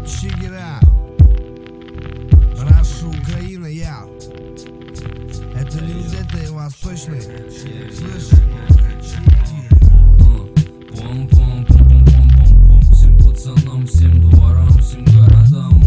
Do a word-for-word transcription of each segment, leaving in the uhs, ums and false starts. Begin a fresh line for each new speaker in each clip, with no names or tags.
Чигера, Раша, Украина, я. Это Линдета и Восточный. Слышь?
Пам-пам-пам-пам-пам-пам. Всем пацанам, всем дворам, всем городам.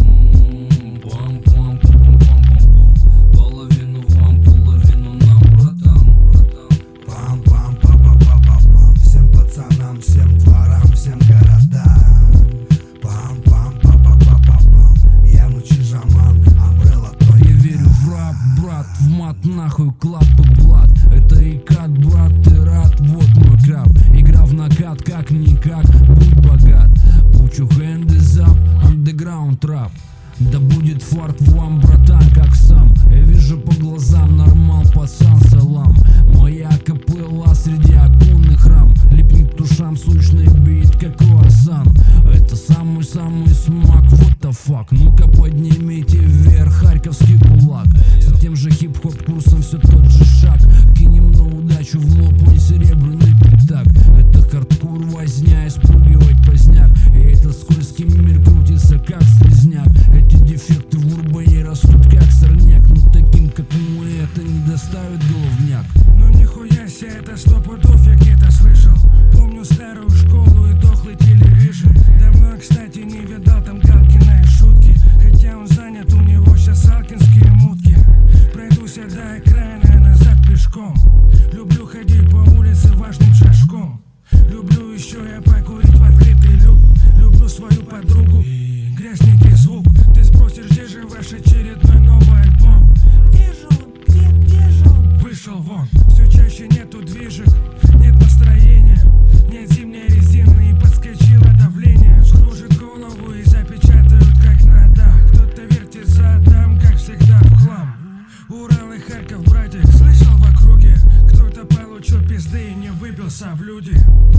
Пам-пам-пам-пам-пам-пам. Половину вам, половину нам, братан, братан.
Пам-пам-пам-пам-пам-пам. Всем пацанам, всем дворам, всем городам. Пам-пам-пам-пам-пам-пам. Я мучи жаман, Амбрелла, то
не верю в рап, брат, в мат, нахуй, клап и блат. Это и кат, брат, ты рад, вот мой краб. Игра в накат, как-никак, будь богат. Put your hands up, underground rap. Да будет фарт вам, братан, как сам. Я вижу по глазам, нормал, пацан, салам. Моя капелла среди оконных рам. Липнет к ушам сущный бит, как круассан. Это самый-самый смак, what the fuck. Ну-ка поднимите вверх харьковский кулак. За тем же хип-хоп курсом все тот же шаг. Кинем на удачу в лоб, мой серебряный пятак. Это хардкор, возня, испугивать поздняк. И этот скользкий мир крутится, как слизняк. Эти дефекты в урбане растут, как сорняк. Но таким, как мы, это не доставит головняк.
Ну нихуя себе, это сто пудов я где-то слышал. Помню старую школу и дохлый телевизор. Давно, кстати, не видал там Галкина и шутки. Хотя он занят, у него сейчас алкинские мутки. Пройдусь я до экрана, назад пешком. Люблю ходить по улице важным шажком. Люблю еще я покурить в открытый люк. Люблю свою подругу и грязненький звук. Ты спросишь, где же ваш очередной новый альбом? Где же он? Где, где же он? Вышел вон. Все чаще нету движек, нет настроения. Нет зимней резины и подскочило давление. Скружит голову и запечатают как надо. Кто-то вертит задом, как всегда в хлам. Урал и Харьков, братик, слышал в округе? Кто-то получил пизды и не выбился в люди.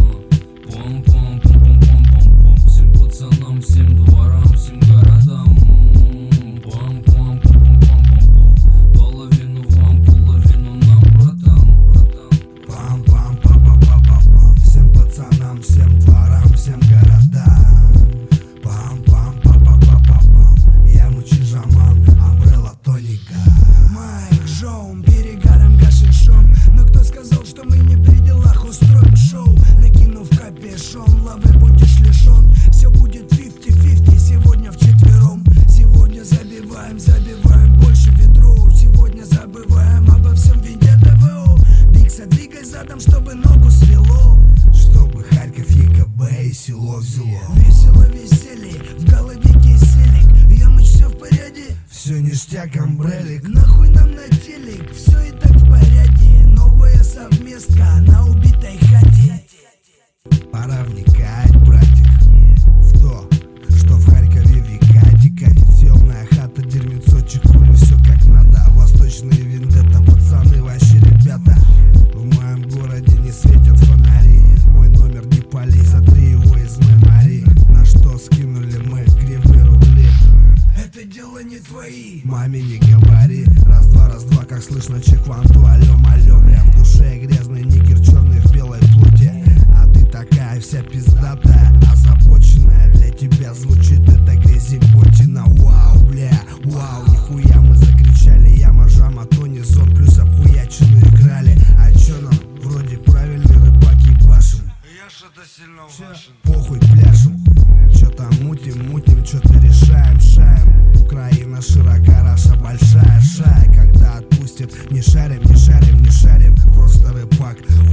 Пам-пам-пам-пам-пам-пам. Всем пацанам, всем дворам, всем городам. Пам-пам-пам-пам-пам-пам. Половину вам, половину нам, братан, братан.
Пам-пам-пам-пам-пам-пам. Всем пацанам, всем дворам, всем городам. Пам-пам-пам-пам-пам-пам. Я мучи жаман, Амбрелла, тоника. Майк, Жоум, перегаром, гашишом. Но кто сказал, что мы не при делах устроим шоу? Накинув капюшон, лавы будешь лишен. Все будет пятьдесят-пятьдесят, сегодня вчетвером. Сегодня забиваем, забиваем больше ведров. Сегодня забываем обо всем, видя ТВО. Бикса, двигай задом, чтобы ногу свело. Чтобы Харьков, ЕКБ и село взяло. Весело, веселье, в голове киселик. Я мыч, все в порядке, все ништяк, амбрелик. Нахуй нам на телек, все и так в порядке. Новая совместка на убитой хате. Пора вникать, братик, в то, что в Харькове века текает. Съемная хата, дерьмецо, чекули, все как надо. Восточные вендетта, пацаны, вообще ребята. В моем городе не светят фонари. Мой номер не пали, сотри его из мемори. На что скинули мы гривны, рубли? Это дело не твои, маме не говори. Раз-два, раз-два, как слышно, чекванту, алё-малё. Бля, в душе грязный нигер, черный в белой плоти. А ты такая вся пиздатая, озабоченная. Для тебя звучит это грязеботина. Вау, бля, вау, нихуя мы закричали. Яма, жама, Тони, зон, плюс обхуячены играли. А чё нам, вроде правильный рыбак ебашим.
Я что-то сильно
Чё? Похуй, пляшем. Чё там мутим, мутим, чё-то решаем, шаем. Украина широка, Раша большая шая. Когда отпустит, не шарим, не шарим, не шарим. Просто рыбак.